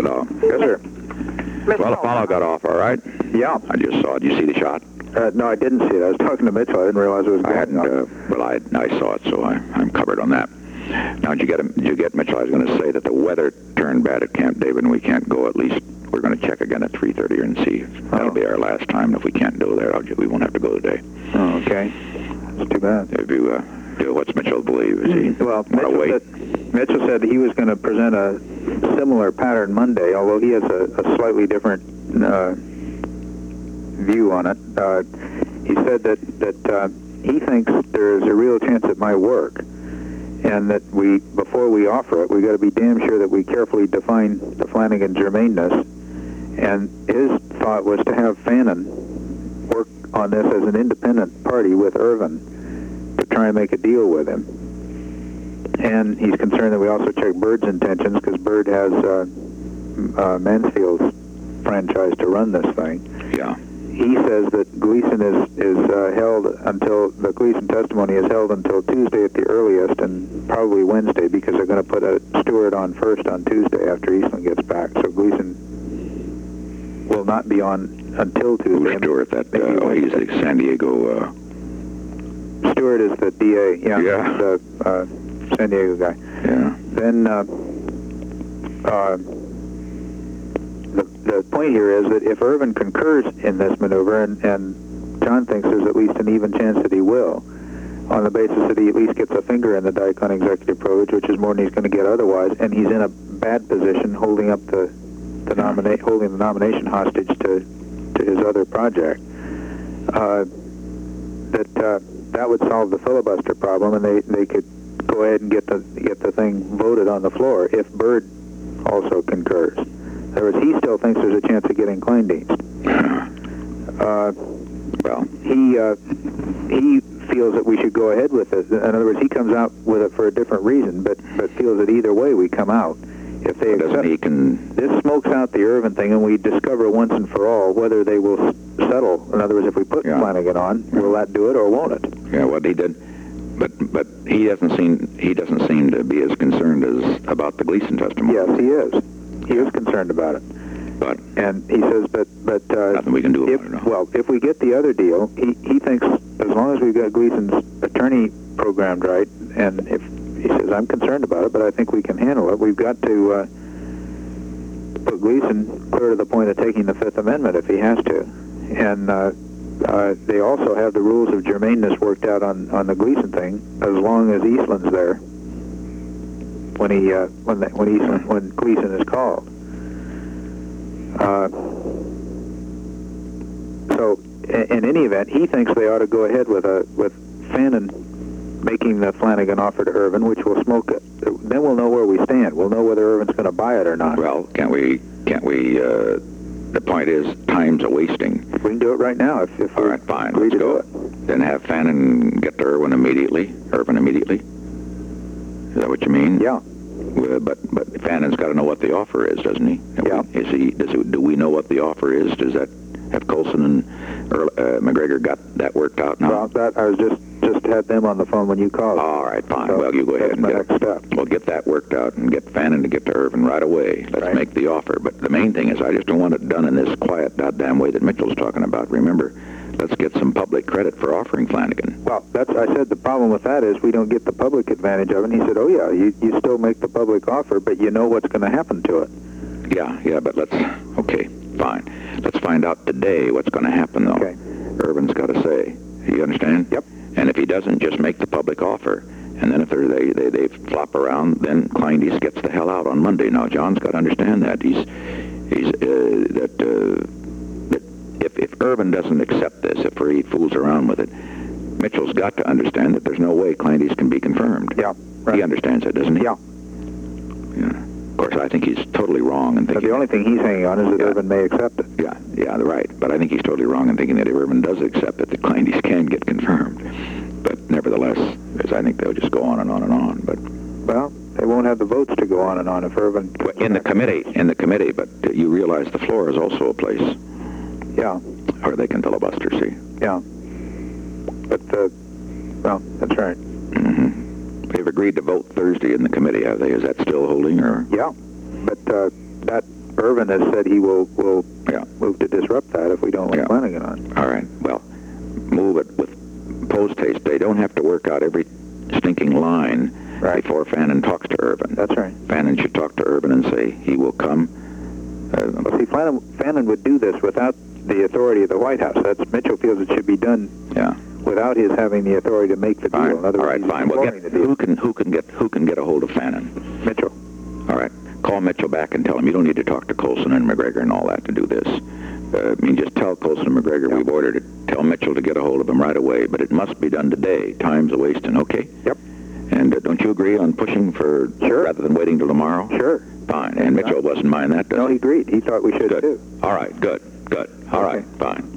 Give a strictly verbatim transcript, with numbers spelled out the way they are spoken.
Hello. Yes, sir. Well, Apollo got off all right. Yeah. I just saw it. Did you see the shot? Uh, no, I didn't see it. I was talking to Mitchell. I didn't realize it was I going hadn't. on. Uh, well, I I saw it, so I, I'm covered on that. Now, did you get did you get Mitchell? I was going to say that the weather turned bad at Camp David, and we can't go. At least we're going to check again at three thirty and see. If that'll Oh. be our last time. If we can't go there, I'll, we won't have to go today. Oh, okay. That's too bad. If you uh, do, what's Mitchell believe? Is he Well, want to Mitchell wait? said, Mitchell said he was going to present a similar pattern Monday, although he has a, a slightly different uh, view on it. Uh, he said that, that uh, he thinks there's a real chance it might work, and that we, before we offer it, we got to be damn sure that we carefully define the Flanagan germaneness. And his thought was to have Fannin work on this as an independent party with Irvin to try and make a deal with him. And he's concerned that we also check Bird's intentions, because Bird has uh, uh, Mansfield's franchise to run this thing. Yeah. He says that Gleason is is uh, held until the Gleason testimony is held until Tuesday at the earliest, and probably Wednesday, because they're going to put a Stewart on first on Tuesday after Eastland gets back. So Gleason will not be on until Tuesday. Who's Stewart? That uh, oh, he's the San Diego. Uh... Stewart is the D A. Yeah. Yeah. The uh, San Diego guy. Yeah. Then uh, uh, the, the point here is that if Irvin concurs in this maneuver, and, and John thinks there's at least an even chance that he will, on the basis that he at least gets a finger in the dike on executive privilege, which is more than he's going to get otherwise, and he's in a bad position holding up the, the nominate holding the nomination hostage to to his other project. Uh, that uh, that would solve the filibuster problem, and they they could go ahead and get the get the thing voted on the floor if Byrd also concurs. In other words, he still thinks there's a chance of getting Kleindienst. Uh, well, he uh, he feels that we should go ahead with it. In other words, he comes out with it for a different reason, but but feels that either way we come out. If they doesn't accept, he can... this smokes out the Irvin thing, and we discover once and for all whether they will settle. In other words, if we put Yeah. Flanagan on, will that do it or won't it? Yeah, what he did, but but he doesn't seem he doesn't seem to be as concerned as about the Gleason testimony. Yes, he is. He is concerned about it. But And he says, but but uh, nothing we can do if, about it. No. well, if we get the other deal, he he thinks as long as we've got Gleason's attorney programmed right, and if he says I'm concerned about it, but I think we can handle it. We've got to uh, put Gleason clear to the point of taking the Fifth Amendment if he has to, and. Uh, Uh, they also have the rules of germaneness worked out on, on the Gleason thing, as long as Eastland's there when he uh, when the, when Eastland when Gleason is called. Uh, so, in, in any event, he thinks they ought to go ahead with a with Fannin making the Flanagan offer to Irvin, which will smoke it. Then we'll know where we stand. We'll know whether Irvin's going to buy it or not. Well, can't we? Can't we? Uh, the point is, time's a wasting. We can do it right now if, if All we right, fine. agree Let's to do go. it. Then have Fannin get to Irvin immediately. Irvin immediately. Is that what you mean? Yeah. Uh, but but Fannin's got to know what the offer is, doesn't he? Yeah. Is he? Does it, do we know what the offer is? Does that have Colson and Earl, uh, McGregor got that worked out now? Well, that I was just just had them on the phone when you called. All right, fine. So well, you go ahead that's and my get next step. We'll get that worked out and get Fannin to get to Irvin right away. Let's Right. make the offer. But the main thing is, I just don't want it done in this quiet, goddamn way that Mitchell's talking about. Remember, let's get some public credit for offering Flanagan. Well, that's I said the problem with that is we don't get the public advantage of it. And he said, oh yeah, you, you still make the public offer, but you know what's going to happen to it. Yeah, yeah, but let's, okay, fine. Let's find out today what's going to happen, though. Okay. Irvin's got to say. You understand? Yep. And if he doesn't, just make the public offer. And then if they're, they, they they flop around, then Kleindienst gets the hell out on Monday. Now, John's got to understand that. He's, he's, uh, that, uh, that if, if Irvin doesn't accept this, if he fools around with it, Mitchell's got to understand that there's no way Kleindienst can be confirmed. Yeah. Right. He understands that, doesn't he? Yeah. Yeah. Of course, I think he's totally wrong in But thinking... the only thing he's hanging on is that Yeah. Irvin may accept it. Yeah, yeah, right. But I think he's totally wrong in thinking that if Irvin does accept it, the Kleindienst can get confirmed. But nevertheless, as I think they'll just go on and on and on. But Well, they won't have the votes to go on and on if Irvin... in the committee, in the committee, but you realize the floor is also a place Yeah, where they can filibuster, see? yeah. But, uh, well, that's right. Mm-hmm. They've agreed to vote Thursday in the committee, have they? Is that still holding, or...? Yeah, but uh, that Irvin has said he will will Yeah. move to disrupt that if we don't let Yeah. Flanagan on. All right. Well, move it with post haste. They don't have to work out every stinking line Right. before Fannin talks to Irvin. That's right. Fannin should talk to Irvin and say he will come. Uh, Well, see, Fannin, Fannin would do this without the authority of the White House. That's Mitchell feels it should be done yeah. without his having the authority to make the deal. Fine. In other All words, right. he's Fine. Well, get, controlling the deal. who can who can get who can get a hold of Fannin? Mitchell. All right. Call Mitchell back and tell him you don't need to talk to Colson and McGregor and all that to do this. Uh, I mean, just tell Colson and McGregor we've ordered it. Tell Mitchell to get a hold of him right away, but it must be done today. Time's a wasting, okay? Yep. And uh, don't you agree on pushing for Sure. rather than waiting till tomorrow? Sure. Fine. And Mitchell doesn't mind that, does No, he? he agreed. He thought we should Good. too. All right. Good. Good. All Okay. right. Fine.